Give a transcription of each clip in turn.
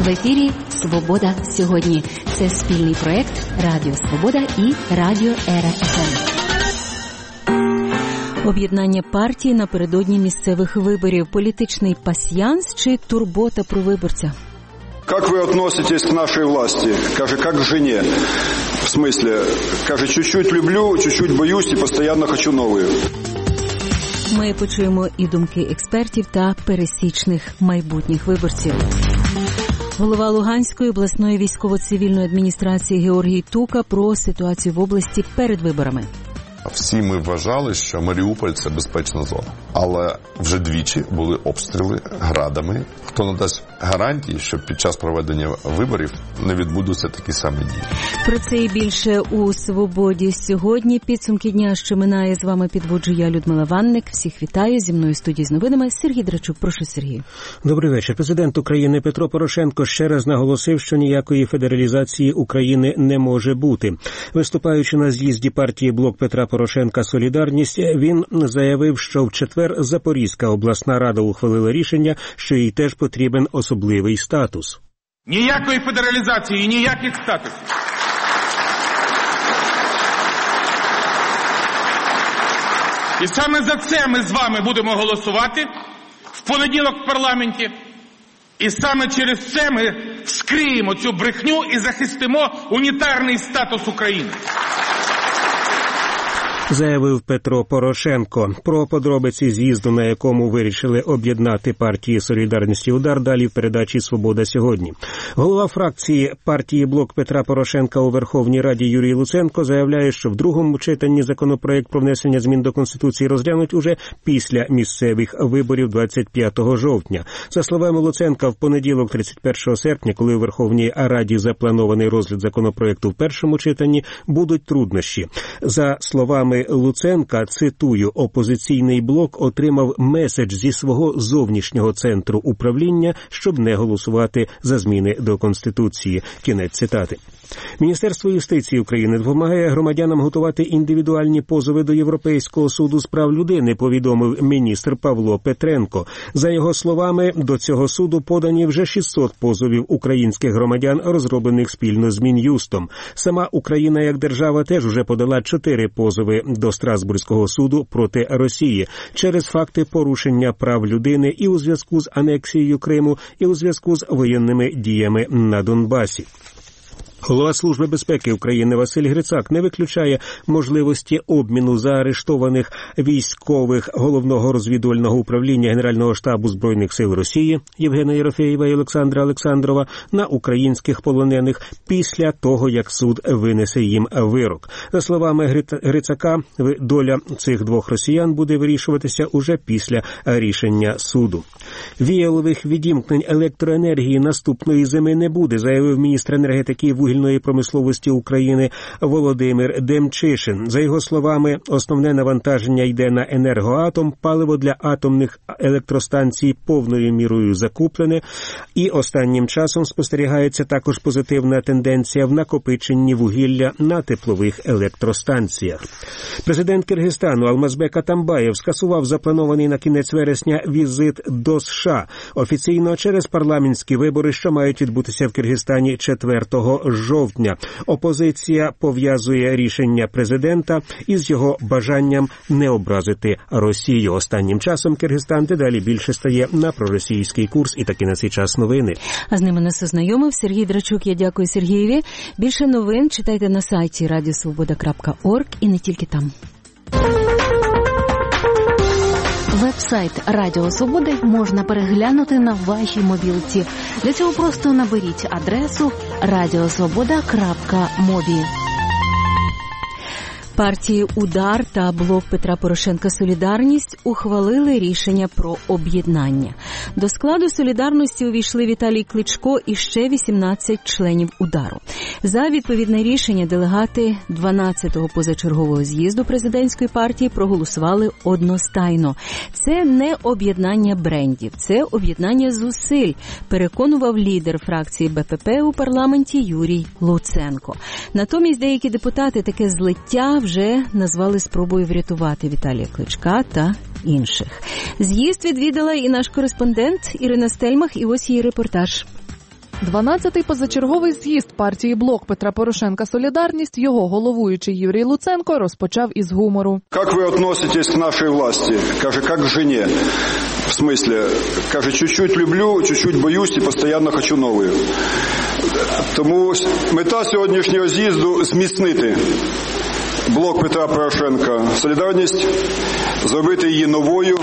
В ефірі «Свобода сьогодні». Це спільний проєкт Радіо Свобода і Радіо Ера ФМ. Об'єднання партій напередодні місцевих виборів. Політичний пасьянс чи турбота про виборця? Как вы относитесь к нашей власти? Каже, как к жене. В смысле, каже, чуть-чуть люблю, чуть-чуть боюсь и постоянно хочу новые. Ми почуємо і думки експертів та пересічних майбутніх виборців. Голова Луганської обласної військово-цивільної адміністрації Георгій Тука про ситуацію в області перед виборами. Всі ми вважали, що Маріуполь – це безпечна зона. Але вже двічі були обстріли градами. Хто надасть гарантії, що під час проведення виборів не відбудуться такі самі дії? Про це і більше у «Свободі сьогодні». Підсумки дня, що минає, з вами підводжу я, Людмила Ванник. Всіх вітаю. Зі мною в студії з новинами Сергій Драчук. Прошу, Сергій. Добрий вечір. Президент України Петро Порошенко ще раз наголосив, що ніякої федералізації України не може бути. Виступаючи на з'їзді партії «Блок Петра Порошенка «Солідарність», він заявив, що в четвер Запорізька обласна рада ухвалила рішення, що їй теж потрібен особливий статус. Ніякої федералізації і ніяких статусів. І саме за це ми з вами будемо голосувати в понеділок в парламенті. І саме через це ми вскриємо цю брехню і захистимо унітарний статус України. Заявив Петро Порошенко. Про подробиці з'їзду, на якому вирішили об'єднати партії «Солідарність» і «Удар», далі в передачі «Свобода сьогодні». Голова фракції партії «Блок Петра Порошенка» у Верховній Раді Юрій Луценко заявляє, що в другому читанні законопроект про внесення змін до Конституції розглянуть уже після місцевих виборів 25 жовтня. За словами Луценка, в понеділок 31 серпня, коли у Верховній Раді запланований розгляд законопроекту в першому читанні, будуть труднощі. За словами Луценка, цитую, опозиційний блок отримав меседж зі свого зовнішнього центру управління, щоб не голосувати за зміни до Конституції. Кінець цитати. Міністерство юстиції України допомагає громадянам готувати індивідуальні позови до Європейського суду з прав людини, повідомив міністр Павло Петренко. За його словами, до цього суду подані вже 600 позовів українських громадян, розроблених спільно з Мін'юстом. Сама Україна як держава теж уже подала 4 позови до Страсбурзького суду проти Росії через факти порушення прав людини і у зв'язку з анексією Криму, і у зв'язку з воєнними діями на Донбасі. Голова Служби безпеки України Василь Грицак не виключає можливості обміну заарештованих військових Головного розвідувального управління Генерального штабу Збройних сил Росії Євгена Єрофеєва і Олександра Олександрова на українських полонених після того, як суд винесе їм вирок. За словами Грицака, доля цих двох росіян буде вирішуватися уже після рішення суду. Віялових відімкнень електроенергії наступної зими не буде, заявив міністр енергетики вугільної промисловості України Володимир Демчишин. За його словами, основне навантаження йде на Енергоатом, паливо для атомних електростанцій повною мірою закуплене, і останнім часом спостерігається також позитивна тенденція в накопиченні вугілля на теплових електростанціях. Президент Киргизстану Алмазбек Атамбаєв скасував запланований на кінець вересня візит до США. Офіційно через парламентські вибори, що мають відбутися в Киргизстані 4 жовтня. Опозиція пов'язує рішення президента із його бажанням не образити Росію. Останнім часом Киргизстан дедалі більше стає на проросійський курс. І таки на цей час новини. А з ними нас ознайомив Сергій Драчук. Я дякую Сергієві. Більше новин читайте на сайті radiosvoboda.org і не тільки там. Веб-сайт Радіо Свободи можна переглянути на вашій мобілці. Для цього просто наберіть адресу radiosvoboda.mobi. Партії «Удар» та «Блок Петра Порошенка «Солідарність» ухвалили рішення про об'єднання. До складу «Солідарності» увійшли Віталій Кличко і ще 18 членів «Удару». За відповідне рішення делегати 12-го позачергового з'їзду президентської партії проголосували одностайно. Це не об'єднання брендів, це об'єднання зусиль, переконував лідер фракції БПП у парламенті Юрій Луценко. Натомість деякі депутати таке злиття вже назвали спробою врятувати Віталія Кличка та інших. З'їзд відвідала і наш кореспондент Ірина Стельмах, і ось її репортаж. 12-й позачерговий з'їзд партії «Блок Петра Порошенка Солідарність» його головуючий Юрій Луценко розпочав із гумору. Как вы относитесь к нашей власти? Каже, как к жене. В смысле, каже, чуть-чуть люблю, чуть-чуть боюсь і постійно хочу новою. Тому мета сьогоднішнього з'їзду – зміцнити блок Петра Порошенка Солідарність, зробити її новою,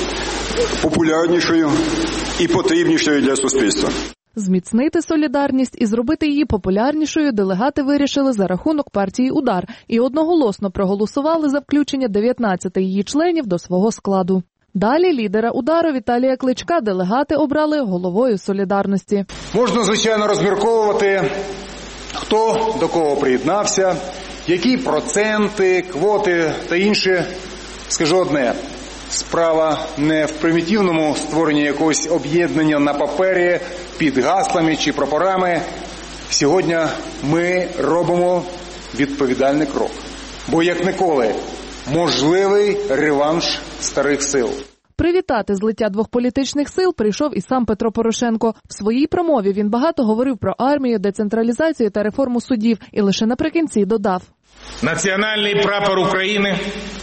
популярнішою і потрібнішою для суспільства. Зміцнити солідарність і зробити її популярнішою делегати вирішили за рахунок партії «Удар» і одноголосно проголосували за включення 19 її членів до свого складу. Далі лідера «Удару» Віталія Кличка делегати обрали головою солідарності. Можна, звичайно, розмірковувати, хто до кого приєднався, які проценти, квоти та інше. Скажу одне. Справа не в примітивному створенні якогось об'єднання на папері під гаслами чи прапорами. Сьогодні ми робимо відповідальний крок. Бо, як ніколи, можливий реванш старих сил. Привітати злиття двох політичних сил прийшов і сам Петро Порошенко. В своїй промові він багато говорив про армію, децентралізацію та реформу судів. І лише наприкінці додав. Національний прапор України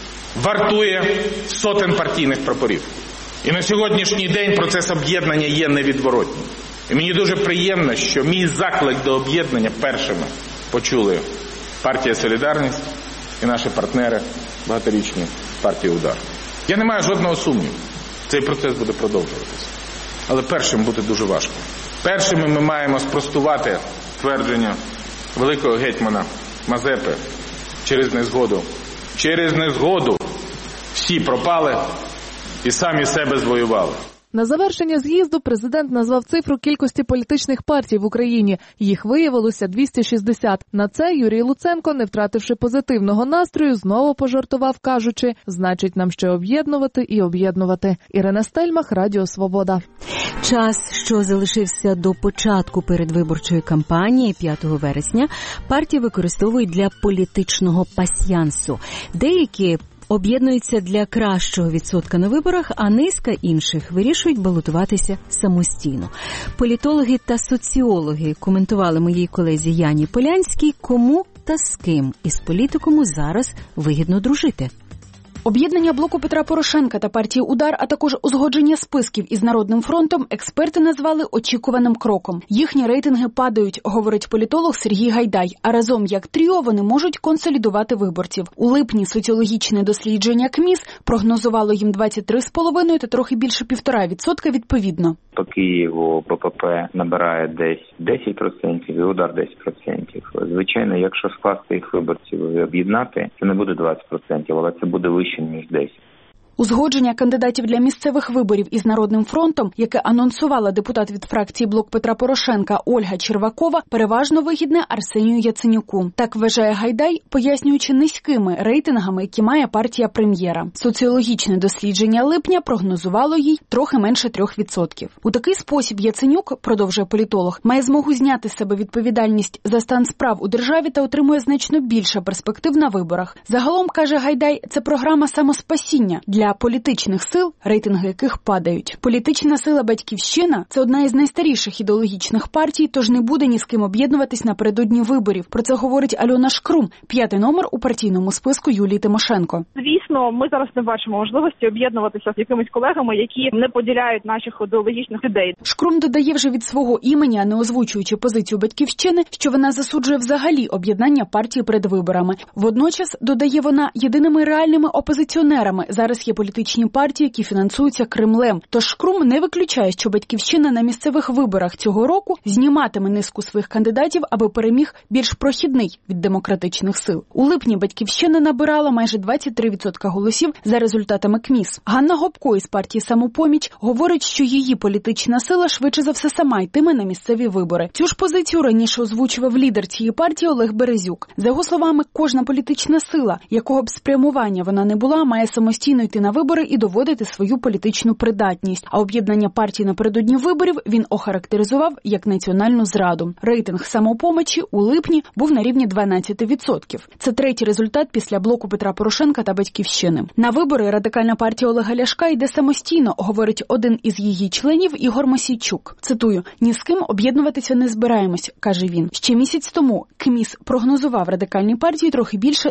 вартує сотень партійних прапорів. І на сьогоднішній день процес об'єднання є невідворотнім. І мені дуже приємно, що мій заклик до об'єднання першими почули партія «Солідарність» і наші партнери багаторічні партії «Удар». Я не маю жодного сумніву, цей процес буде продовжуватися. Але першим буде дуже важко. Першими ми маємо спростувати твердження великого гетьмана Мазепи через незгоду. Через незгоду всі пропали і самі себе звоювали. На завершення з'їзду президент назвав цифру кількості політичних партій в Україні. Їх виявилося 260. На це Юрій Луценко, не втративши позитивного настрою, знову пожартував, кажучи, значить нам ще об'єднувати і об'єднувати. Ірина Стельмах, Радіо Свобода. Час, що залишився до початку передвиборчої кампанії 5 вересня, партії використовують для політичного пасьянсу. Деякі об'єднуються для кращого відсотка на виборах, а низка інших вирішують балотуватися самостійно. Політологи та соціологи коментували моїй колезі Яні Полянській, кому та з ким із політикуму зараз вигідно дружити. Об'єднання блоку Петра Порошенка та партії «Удар», а також узгодження списків із Народним фронтом експерти назвали очікуваним кроком. Їхні рейтинги падають, говорить політолог Сергій Гайдай, а разом як тріо вони можуть консолідувати виборців. У липні соціологічне дослідження КМІС прогнозувало їм 23,5 та трохи більше 1,5% відповідно. По Києву БПП набирає десь 10% і «Удар» 10%. Звичайно, якщо скласти їх виборців і об'єднати, це не буде 20%, але це буде вище, ніж 10%. Узгодження кандидатів для місцевих виборів із Народним фронтом, яке анонсувала депутат від фракції «Блок Петра Порошенка» Ольга Червакова, переважно вигідне Арсенію Яценюку. Так вважає Гайдай, пояснюючи низькими рейтингами, які має партія прем'єра. Соціологічне дослідження липня прогнозувало їй трохи менше 3%. У такий спосіб Яценюк, продовжує політолог, має змогу зняти з себе відповідальність за стан справ у державі та отримує значно більше перспектив на виборах. Загалом, каже Гайдай, це програма самоспасіння для політичних сил, рейтинги яких падають. Політична сила «Батьківщина» – це одна із найстаріших ідеологічних партій, тож не буде ні з ким об'єднуватись напередодні виборів. Про це говорить Альона Шкрум, 5-й номер у партійному списку Юлії Тимошенко. Звісно, ми зараз не бачимо можливості об'єднуватися з якимись колегами, які не поділяють наших ідеологічних ідей. Шкрум додає вже від свого імені, а не озвучуючи позицію «Батьківщини», що вона засуджує взагалі об'єднання партії перед виборами. Водночас, додає вона, єдиними реальними опозиціонерами зараз є політичні партії, які фінансуються Кремлем. Тож Шкрум не виключає, що «Батьківщина» на місцевих виборах цього року зніматиме низку своїх кандидатів, аби переміг більш прохідний від демократичних сил. У липні «Батьківщина» набирала майже 23% голосів за результатами КМІС. Ганна Гопко із партії «Самопоміч» говорить, що її політична сила швидше за все сама йтиме на місцеві вибори. Цю ж позицію раніше озвучував лідер цієї партії Олег Березюк. За його словами, кожна політична сила, якого б спрямування вона не була, має самостійно йти на вибори і доводити свою політичну придатність. А об'єднання партій напередодні виборів він охарактеризував як національну зраду. Рейтинг «Самопомочі» у липні був на рівні 12%. Це третій результат після блоку Петра Порошенка та «Батьківщини». На вибори Радикальна партія Олега Ляшка йде самостійно, говорить один із її членів Ігор Мосійчук. Цитую: «Ні з ким об'єднуватися не збираємось», каже він. Ще місяць тому КМІС прогнозував Радикальній партії трохи більше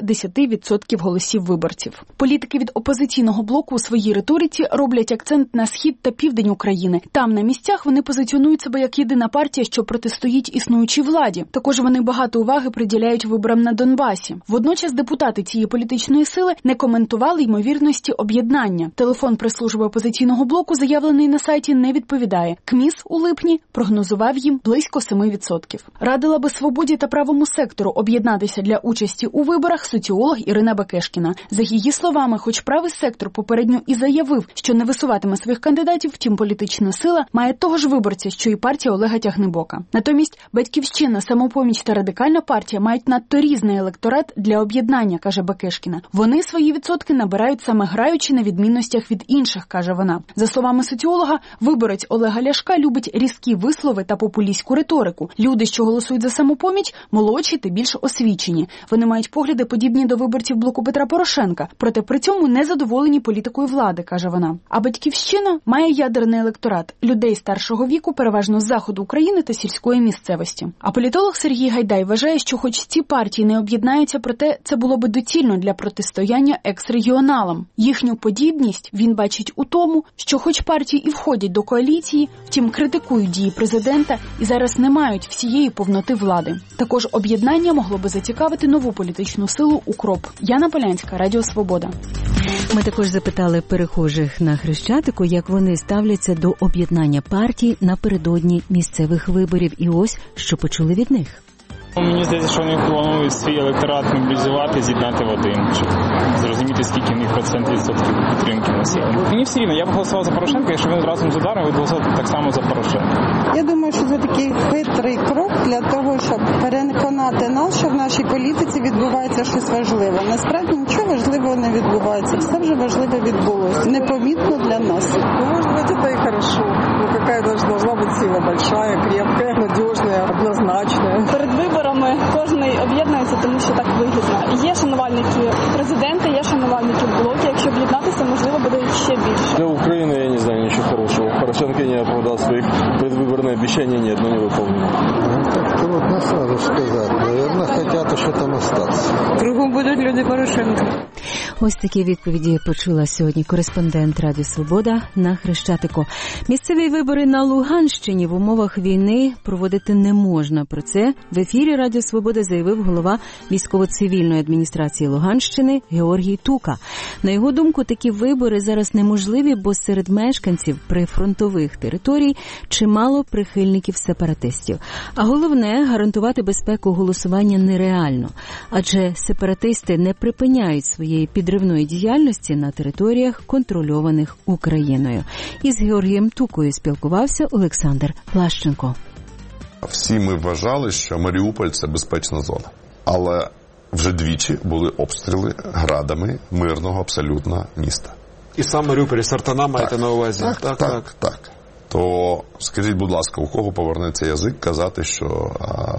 10% голосів виборців. Політики від опозиційного блоку у своїй риториці роблять акцент на схід та південь України. Там на місцях вони позиціонують себе як єдина партія, що протистоїть існуючій владі. Також вони багато уваги приділяють виборам на Донбасі. Водночас депутати цієї політичної сили не коментували ймовірності об'єднання. Телефон прес-служби опозиційного блоку, заявлений на сайті, не відповідає. КМІС у липні прогнозував їм близько 7%. Радила би «Свободі» та «Правому сектору» об'єднатися для участі у виборах соціолог Ірина Бекешкіна. За її словами, хоч «Правий сектор» попередньо і заявив, що не висуватиме своїх кандидатів, втім політична сила має того ж виборця, що і партія Олега Тягнебока. Натомість «Батьківщина», «Самопоміч» та Радикальна партія мають надто різний електорат для об'єднання, каже Бекешкіна. Вони свої відсотки набирають саме граючи на відмінностях від інших, каже вона. За словами соціолога, виборець Олега Ляшка любить різкі вислови та популістську риторику. Люди, що голосують за «Самопоміч», молодші та більш освічені. Вони мають погляди, подібні до виборців блоку Петра Порошенка, проте при цьому не задоволені політикою влади, каже вона. А «Батьківщина» має ядерний електорат – людей старшого віку, переважно з заходу України та сільської місцевості. А політолог Сергій Гайдай вважає, що хоч ці партії не об'єднаються, проте це було би доцільно для протистояння екс-регіоналам. Їхню подібність він бачить у тому, що хоч партії і входять до коаліції, втім критикують дії президента і зараз не мають всієї повноти влади. Також об'єднання могло би зацікавити нову політичну силу «Укроп». Яна Полянська, Радіо Свобода. Ми також запитали перехожих на Хрещатику, як вони ставляться до об'єднання партій напередодні місцевих виборів. І ось, що почули від них. Мені здається, що вони планують свій електорат мобілізувати, з'єднати в один, щоб зрозуміти, скільки в них відсотків підтримки населення. Мені все рівно, я б голосував за Порошенка, якщо він разом з Ударом буде голосувати так само за Порошенка. Я думаю, що це такий хитрий крок для того, щоб переконати нас, що в нашій політиці відбувається щось важливе. Насправді нічого важливого не відбувається, все вже важливе відбулося. Непомітно для нас. Ну, може бути, це і хорошо. Ну, яка должна бути сила большая, крепкая, надіжна, однозначна. Перед виборами кожен об'єднується, тому що так вигідно. Є шанувальники президента, є шанувальники блоку. Якщо об'єднатися, можливо, буде ще більше. Для України, я не знаю ничего хорошего. Порошенко не оправдал своих предвыборных обещаний, ни одно не выполнено. Так трудно сразу сказать. Наверное, хотят еще там остаться. Кругом будуть люди Порошенка. Ось такі відповіді почула сьогодні кореспондент Радіо Свобода на Хрещатику. Місцеві вибори на Луганщині в умовах війни проводити не можна. Про це в ефірі Радіо Свобода заявив голова військово-цивільної адміністрації Луганщини Георгій Тука. На його думку, такі вибори зараз неможливі, бо серед мешканців прифронтових територій чимало прихильників сепаратистів. А головне, гарантувати безпеку голосування нереально, адже сепаратисти не припиняють своєї підривної діяльності на територіях, контрольованих Україною. Із Георгієм Тукою спілкувався Олександр Плащенко. Всі ми вважали, що Маріуполь – це безпечна зона. Але вже двічі були обстріли градами мирного абсолютно міста. І сам Маріуполь, Сартана маєте на увазі? Так. То скажіть, будь ласка, у кого повернеться язик казати, що...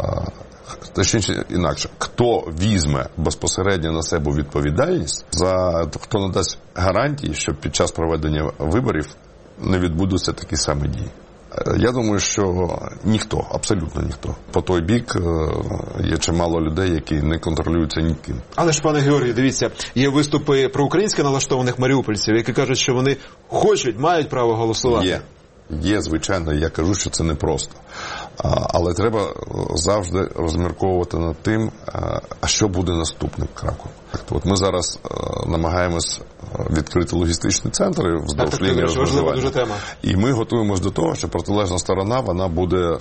Точніше, інакше, хто візьме безпосередньо на себе відповідальність, хто надасть гарантії, що під час проведення виборів не відбудуться такі самі дії. Я думаю, що ніхто, абсолютно ніхто. По той бік є чимало людей, які не контролюються ніким. Але ж, пане Георгію, дивіться, є виступи проукраїнськи налаштованих маріупольців, які кажуть, що вони хочуть, мають право голосувати. Є, звичайно, я кажу, що це непросто. Але треба завжди розмірковувати над тим, а що буде наступним кроком. От ми зараз намагаємось відкрити логістичні центри вздовж лінії розмежування. І ми готуємось до того, що протилежна сторона, вона буде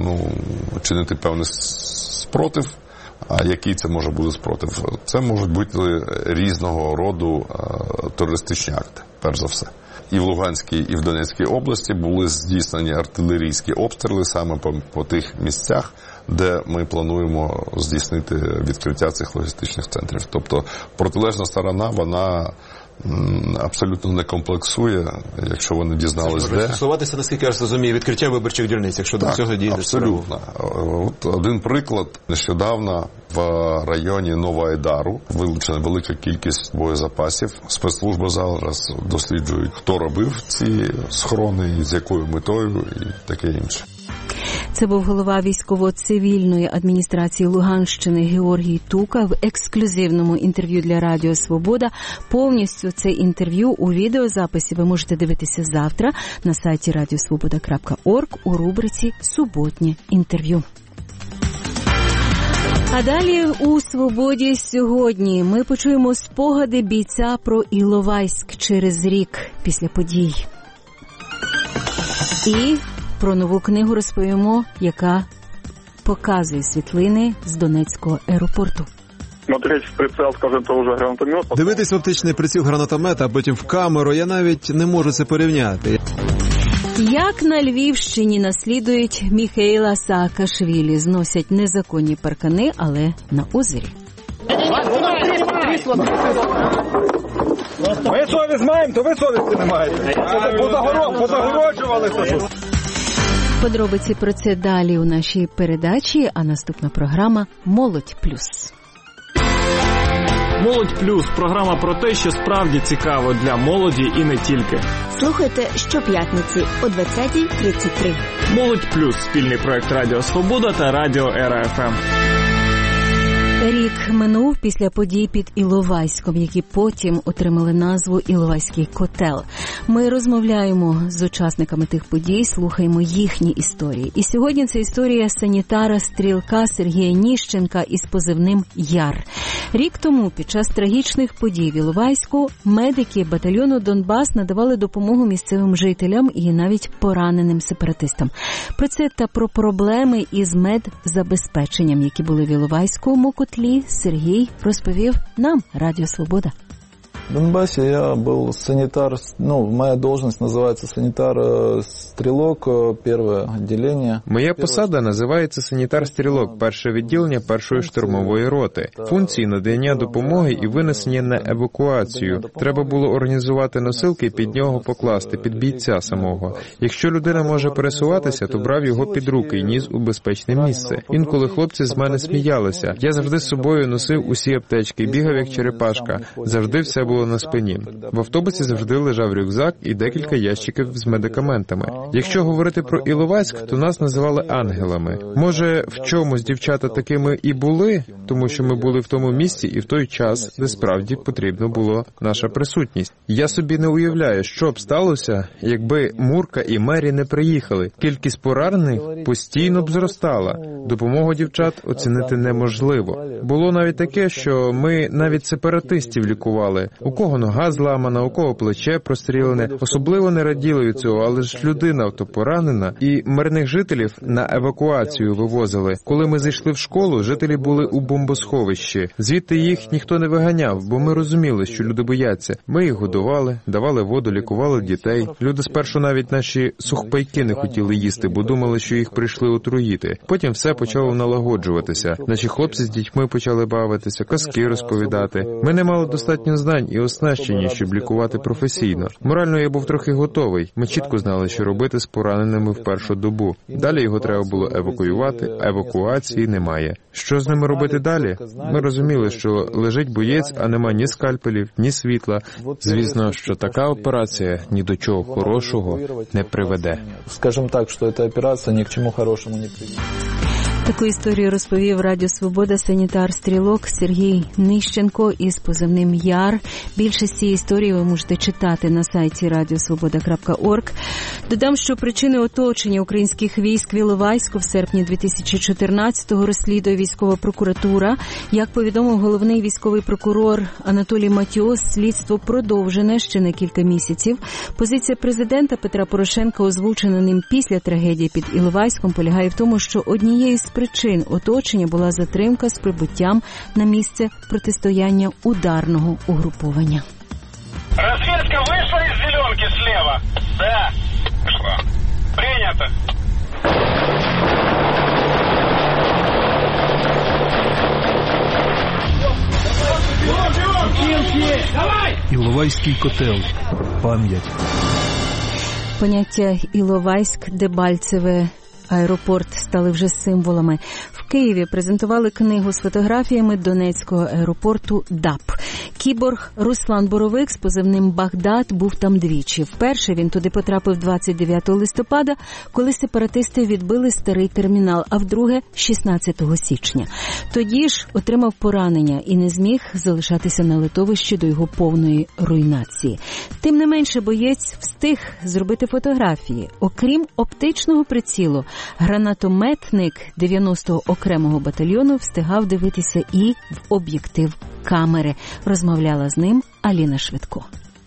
чинити певний спротив. А який це може бути спротив? Це можуть бути різного роду терористичні акти, перш за все. І в Луганській, і в Донецькій області були здійснені артилерійські обстріли саме по тих місцях, де ми плануємо здійснити відкриття цих логістичних центрів. Тобто протилежна сторона, вона абсолютно не комплексує, якщо вони дізнались, де. Стосуватися, наскільки я розумію, відкриття виборчих дільниць, якщо до цього дійде. Абсолютно. От один приклад. Нещодавно в районі Новоайдару вилучена велика кількість боєзапасів. Спецслужби зараз досліджують, хто робив ці схорони, з якою метою і таке інше. Це був голова військово-цивільної адміністрації Луганщини Георгій Тука в ексклюзивному інтерв'ю для Радіо Свобода. Повністю це інтерв'ю у відеозаписі ви можете дивитися завтра на сайті radiosvoboda.org у рубриці «Суботнє інтерв'ю». А далі у «Свободі сьогодні» ми почуємо спогади бійця про Іловайськ через рік після подій. І про нову книгу розповімо, яка показує світлини з Донецького аеропорту. Смотреть в прицел, скажем, то вже гранатомет. Дивитись в оптичний приціл гранатомета, а потім в камеру, я навіть не можу це порівняти. Як на Львівщині наслідують Міхеїла Саакашвілі, зносять незаконні паркани, але на озері. Ми совість маємо, то ви совісті не маєте. Позагороджувалися. Подробиці про це далі у нашій передачі, а наступна програма «Молодь плюс». «Молодь плюс» – програма про те, що справді цікаво для молоді і не тільки. Слухайте щоп'ятниці о 20:33. «Молодь плюс» – спільний проект Радіо Свобода та Радіо Ера ФМ. Рік минув після подій під Іловайськом, які потім отримали назву «Іловайський котел». Ми розмовляємо з учасниками тих подій, слухаємо їхні історії. І сьогодні це історія санітара-стрілка Сергія Ніщенка із позивним «Яр». Рік тому під час трагічних подій в Іловайську медики батальйону «Донбас» надавали допомогу місцевим жителям і навіть пораненим сепаратистам. Про це та про проблеми із медзабезпеченням, які були в Іловайському котлі, Сергій розповів нам, Радіо Свобода. В Донбассе я был санитар, моя должность называется санитар-стрелок, первое отделение. Моя посада називається санітар-стрілок, перше відділення першої штурмової роти. Функції надання допомоги і винесення на евакуацію. Треба було організувати носилки і під нього покласти, під бійця самого. Якщо людина може пересуватися, то брав його під руки і ніс у безпечне місце. Інколи хлопці з мене сміялися. Я завжди з собою носив усі аптечки, бігав як черепашка. Завжди все було на спині. В автобусі завжди лежав рюкзак і декілька ящиків з медикаментами. Якщо говорити про Іловайськ, то нас називали ангелами. Може, в чомусь дівчата такими і були, тому що ми були в тому місці і в той час, де справді потрібна була наша присутність. Я собі не уявляю, що б сталося, якби Мурка і Мері не приїхали. Кількість поранених постійно б зростала. Допомогу дівчат оцінити неможливо. Було навіть таке, що ми навіть сепаратистів лікували. У кого нога зламана, у кого плече прострілене. Особливо не раділи від цього, але ж людина то поранена. І мирних жителів на евакуацію вивозили. Коли ми зайшли в школу, жителі були у бомбосховищі. Звідти їх ніхто не виганяв, бо ми розуміли, що люди бояться. Ми їх годували, давали воду, лікували дітей. Люди спершу навіть наші сухпайки не хотіли їсти, бо думали, що їх прийшли отруїти. Потім все почало налагоджуватися. Наші хлопці з дітьми почали бавитися, казки розповідати. Ми не мали достатньо знань і оснащення, щоб лікувати професійно. Морально я був трохи готовий. Ми чітко знали, що робити з пораненими в першу добу. Далі його треба було евакуювати, евакуації немає. Що з ними робити далі? Ми розуміли, що лежить боєць, а нема ні скальпелів, ні світла. Звісно, що така операція ні до чого хорошого не приведе. Скажімо так, що ця операція ні к чому хорошому не приведе. Таку історію розповів Радіо Свобода санітар-стрілок Сергій Ніщенко із позивним «Яр». Більшість цієї історії ви можете читати на сайті radiosvoboda.org. Додам, що причини оточення українських військ в Іловайську в серпні 2014-го розслідує військова прокуратура. Як повідомив головний військовий прокурор Анатолій Матіос, слідство продовжене ще на кілька місяців. Позиція президента Петра Порошенка, озвучена ним після трагедії під Іловайськом, полягає в тому, що однією з причин оточення була затримка з прибуттям на місце протистояння ударного угруповання. Разведка вышла из зеленки слева? Да. Что? Принято. Іловайський котел. Пам'ять. Поняття Іловайськ, Дебальцеве, аеропорт стали вже символами. В Києві презентували книгу з фотографіями Донецького аеропорту ДАП. Кіборг Руслан Боровик з позивним «Багдад» був там двічі. Вперше він туди потрапив 29 листопада, коли сепаратисти відбили старий термінал, а вдруге – 16 січня. Тоді ж отримав поранення і не зміг залишатися на литовищі до його повної руйнації. Тим не менше, боєць встиг зробити фотографії. Окрім оптичного прицілу, гранатометник 90-го окремого батальйону встигав дивитися і в об'єктив камери. Розмовляла з ним Аліна Швидко.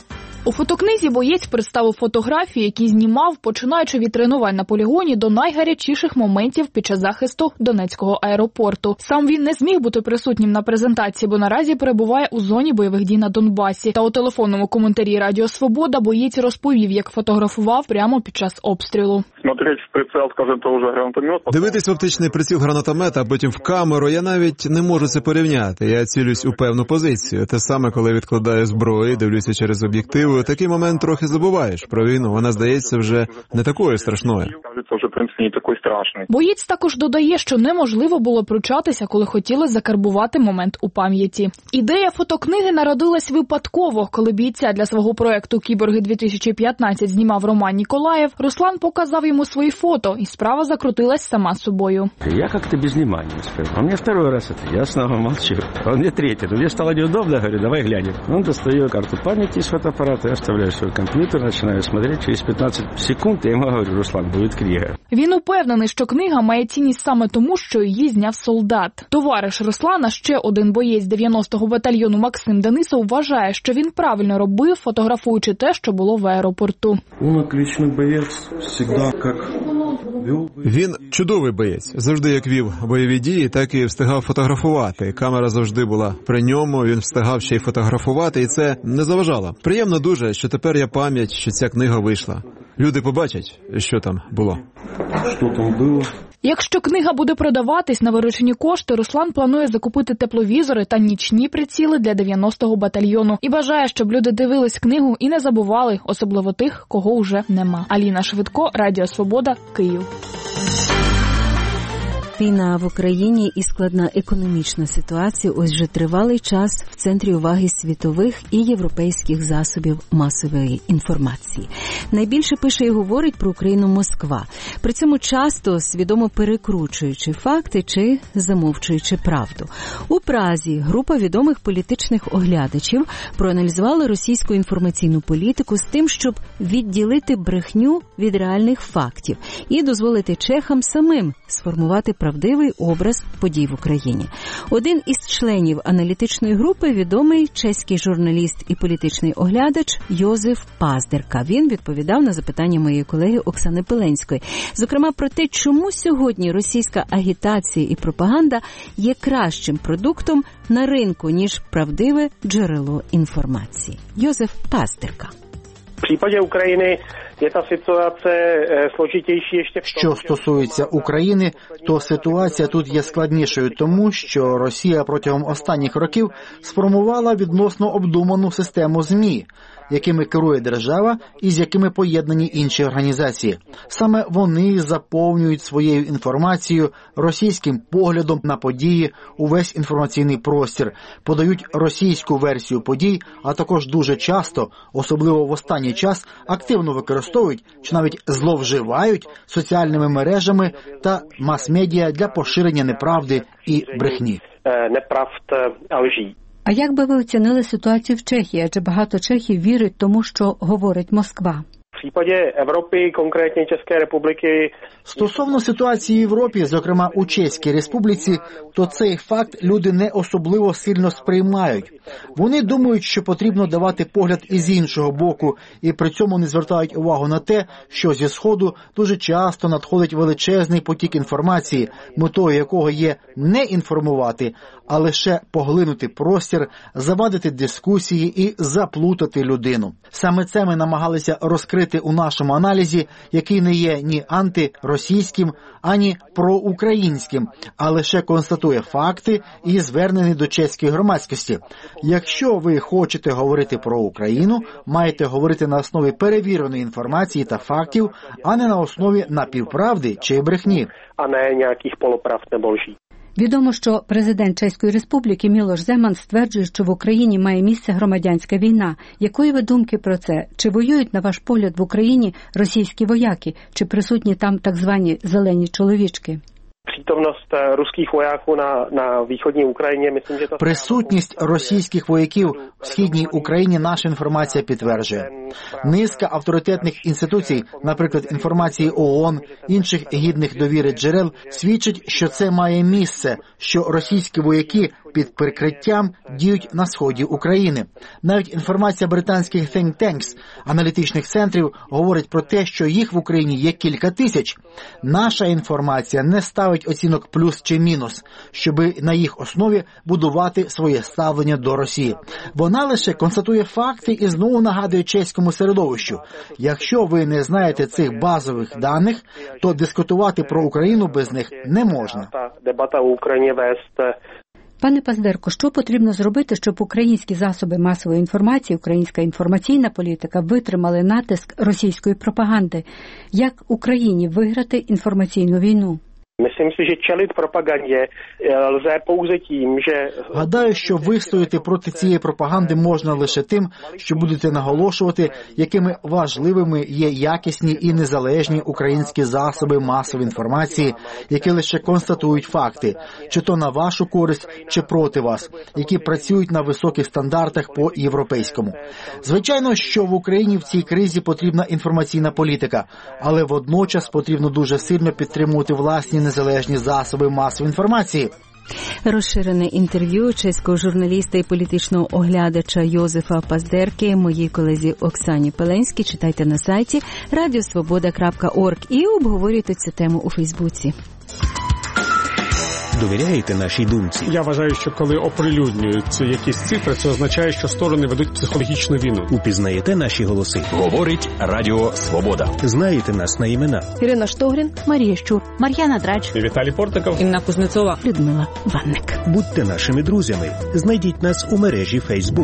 У фотокнизі боєць представив фотографії, які знімав, починаючи від тренувань на полігоні до найгарячіших моментів під час захисту Донецького аеропорту. Сам він не зміг бути присутнім на презентації, бо наразі перебуває у зоні бойових дій на Донбасі. Та у телефонному коментарі Радіо Свобода боєць розповів, як фотографував прямо під час обстрілу. Смотреть в прицел, скажем, того же гранатомет. Дивитись в оптичний приціл гранатомета, а потім в камеру, я навіть не можу це порівняти. Я цілюсь у певну позицію. Те саме, коли відкладаю зброю, дивлюся через об'єктив. У такий момент трохи забуваєш про війну. Вона здається вже не такою страшною. Кажется, вже, в принципі, не такий страшний. Боєць також додає, що неможливо було пручатися, коли хотіли закарбувати момент у пам'яті. Ідея фотокниги народилась випадково. Коли бійця для свого проекту «Кіборги-2015» знімав Роман Ніколаєв, Руслан показав йому свої фото, і справа закрутилась сама собою. Я как-то без внимания успел. Он мне второй раз это, я снова молчу. Он мне третий. Но мне стало неудобно, говорю, давай глянем. Он достает карту памяти из фотоаппарата, я вставляю свой компьютер, начинаю смотреть. Через 15 секунд я ему говорю, Руслан, будет книга. Він упевнений, що книга має цінність саме тому, що її зняв солдат. Товариш Руслана, ще один боєць 90-го батальйону Максим Денисов, вважає, що він правильно робив, фотографуючи те, що було в аеропорту. Он отличный боец, всегда как вел. Він чудовий боєць. Завжди як вів бойові дії, так і встигав фотографувати. Камера завжди була при ньому, він встигав ще й фотографувати, і це не заважало. Приємно дуже, що тепер є пам'ять, що ця книга вийшла. Люди побачать, що там було. Що там було? Якщо книга буде продаватись на виручені кошти, Руслан планує закупити тепловізори та нічні приціли для 90-го батальйону. І бажає, щоб люди дивились книгу і не забували, особливо тих, кого вже нема. Аліна Швидко, Радіо Свобода, Київ. Війна в Україні і складна економічна ситуація ось вже тривалий час в центрі уваги світових і європейських засобів масової інформації. Найбільше пише і говорить про Україну Москва, при цьому часто свідомо перекручуючи факти чи замовчуючи правду. У Празі група відомих політичних оглядачів проаналізувала російську інформаційну політику з тим, щоб відділити брехню від реальних фактів і дозволити чехам самим сформувати правдивий образ подій в Україні. Один із членів аналітичної групи – відомий чеський журналіст і політичний оглядач Йозеф Паздерка. Він відповідав на запитання моєї колеги Оксани Пеленської. Зокрема, про те, чому сьогодні російська агітація і пропаганда є кращим продуктом на ринку, ніж правдиве джерело інформації. Йозеф Паздерка. В případě України je ta situace složitější ještě v tom, що стосується України, то ситуація тут є складнішою, тому що Росія протягом останніх років сформувала відносно обдуману систему ЗМІ, якими керує держава і з якими поєднані інші організації. Саме вони заповнюють своєю інформацією, російським поглядом на події увесь інформаційний простір, подають російську версію подій, а також дуже часто, особливо в останній час, активно використовують чи навіть зловживають соціальними мережами та мас-медіа для поширення неправди і брехні. Неправд, а лжі. А як би ви оцінили ситуацію в Чехії? Адже багато чехів вірять тому, що говорить Москва. В případě Evropy, konkrétně České republiky. Стосовно ситуації в Європі, зокрема у Чеській Республіці, то цей факт люди не особливо сильно сприймають. Вони думають, що потрібно давати погляд із іншого боку, і при цьому не звертають увагу на те, що зі Сходу дуже часто надходить величезний потік інформації, метою якого є не інформувати, а лише поглинути простір, завадити дискусії і заплутати людину. Саме це ми намагалися розкрити говорити у нашому аналізі, який не є ні антиросійським, ані проукраїнським, а лише констатує факти і звернений до чеської громадськості. Якщо ви хочете говорити про Україну, маєте говорити на основі перевіреної інформації та фактів, а не на основі напівправди чи брехні. А не ніяких полуправд nebo лжí. Відомо, що президент Чеської Республіки Мілош Земан стверджує, що в Україні має місце громадянська війна. Якої ви думки про це? Чи воюють, на ваш погляд, в Україні російські вояки? Чи присутні там так звані «зелені чоловічки»? Přítomnost ruských vojáků na východní Ukrajině, myslím, že to... Присутність російських вояків в східній Україні наша інформація підтверджує. Низка авторитетних інституцій, наприклад, інформації ООН, інших гідних довіри джерел, свідчить, що це має місце, що російські вояки під прикриттям діють на сході України. Навіть інформація британських think tanks, аналітичних центрів, говорить про те, що їх в Україні є кілька тисяч. Наша інформація не ставить оцінок плюс чи мінус, щоби на їх основі будувати своє ставлення до Росії. Вона лише констатує факти і знову нагадує чеському середовищу. Якщо ви не знаєте цих базових даних, то дискутувати про Україну без них не можна. Дебата в Україні вести. Пане Паздерко, що потрібно зробити, щоб українські засоби масової інформації, українська інформаційна політика витримали натиск російської пропаганди? Як Україні виграти інформаційну війну? Myslím si, že čelit propagandě lze pouze tím, že... Гадаю, що вистояти проти цієї пропаганди можна лише тим, що будете наголошувати, якими важливими є якісні і незалежні українські засоби масової інформації, які лише констатують факти, чи то на вашу користь, чи проти вас, які працюють на високих стандартах по-європейському. Звичайно, що в Україні в цій кризі потрібна інформаційна політика, але водночас потрібно дуже сильно підтримувати власні незалежні засоби масової інформації. Розширене інтерв'ю чеського журналіста і політичного оглядача Йозефа Паздерки моїй колезі Оксані Пеленській читайте на сайті radiosvoboda.org і обговорюйте цю тему у Фейсбуці. Довіряєте нашій думці? Я вважаю, що коли оприлюднюють якісь цифри, це означає, що сторони ведуть психологічну війну. Упізнаєте наші голоси? Говорить Радіо Свобода. Знаєте нас на імена? Ірина Штогрін, Марія Щур, Мар'яна Драч, Віталій Портников, Інна Кузнецова, Людмила Ванник. Будьте нашими друзями. Знайдіть нас у мережі Фейсбук.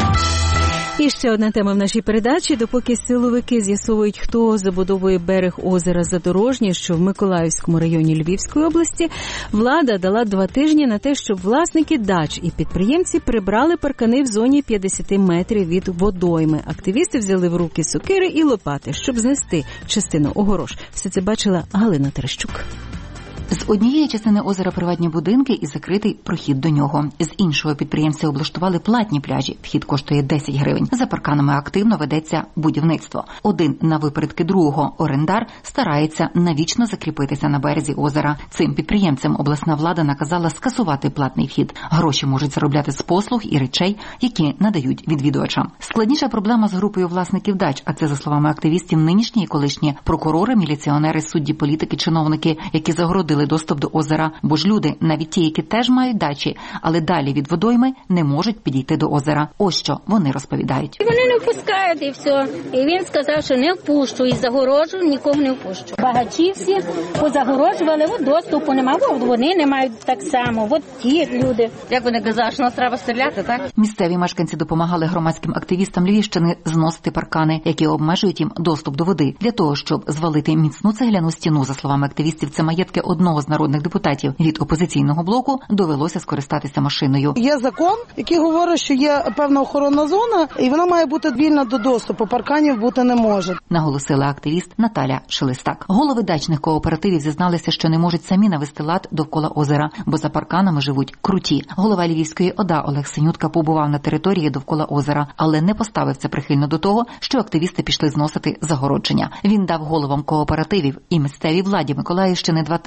І ще одна тема в нашій передачі. Допоки силовики з'ясовують, хто забудовує берег озера Задорожнє, що в Миколаївському районі Львівської області, влада дала 2 тижні на те, щоб власники дач і підприємці прибрали паркани в зоні 50 метрів від водойми. Активісти взяли в руки сокири і лопати, щоб знести частину огорож. Все це бачила Галина Терещук. З однієї частини озера приватні будинки і закритий прохід до нього. З іншого підприємці облаштували платні пляжі. Вхід коштує 10 гривень. За парканами активно ведеться будівництво. Один на випередки другого орендар старається навічно закріпитися на березі озера. Цим підприємцям обласна влада наказала скасувати платний вхід. Гроші можуть заробляти з послуг і речей, які надають відвідувачам. Складніша проблема з групою власників дач, а це, за словами активістів, нинішні і колишні прокурори, міліціонери, судді, політики, чиновники, які загородили доступ до озера, бо ж люди, навіть ті, які теж мають дачі, але далі від водойми не можуть підійти до озера. Ось що вони розповідають. Вони не впускають і все. І він сказав, що не впущу, і загорожу, нікого не впущу. Багачі всі позагорожували, от доступу немає, от вони не мають так само, от ті люди. Як вони казали, що нас треба стріляти, так? Місцеві мешканці допомагали громадським активістам Львівщини зносити паркани, які обмежують їм доступ до води. Для того, щоб звалити міцну цегляну стіну, за словами активістів, це маєтки одного з народних депутатів від опозиційного блоку, довелося скористатися машиною. Є закон, який говорить, що є певна охоронна зона, і вона має бути вільна до доступу. Парканів бути не може. Наголосила активіст Наталя Шелестак. Голови дачних кооперативів зізналися, що не можуть самі навести лад довкола озера, бо за парканами живуть круті. Голова Львівської ОДА Олег Синютка побував на території довкола озера, але не поставився прихильно до того, що активісти пішли зносити загородження. Він дав головам кооперативів і місцевій владі Миколаївщини 2 тижні на те,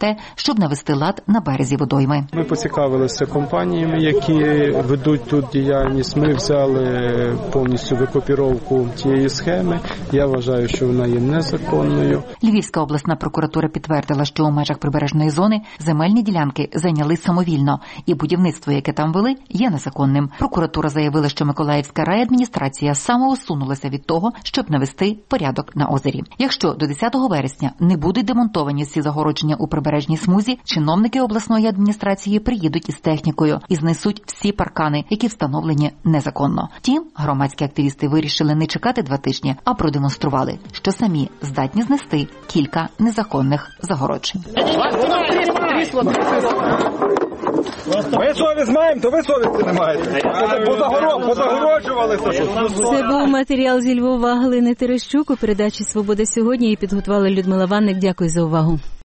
те, щоб навести лад на березі водойми. Ми поцікавилися компаніями, які ведуть тут діяльність. Ми взяли повністю викопіровку тієї схеми. Я вважаю, що вона є незаконною. Львівська обласна прокуратура підтвердила, що у межах прибережної зони земельні ділянки зайняли самовільно, і будівництво, яке там вели, є незаконним. Прокуратура заявила, що Миколаївська райадміністрація самоусунулася від того, щоб навести порядок на озері. Якщо до 10 вересня не будуть демонтовані всі загородження у прибережній смузі, чиновники обласної адміністрації приїдуть із технікою і знесуть всі паркани, які встановлені незаконно. Втім, громадські активісти вирішили не чекати 2 тижні, а продемонстрували, що самі здатні знести кілька незаконних загороджень. Ми совість маємо, то ви совісті не маєте. Позагороджувалися. Це був матеріал зі Львова Галини Терещук у передачі «Свобода сьогодні» і підготувала Людмила Ванник. Дякую за увагу.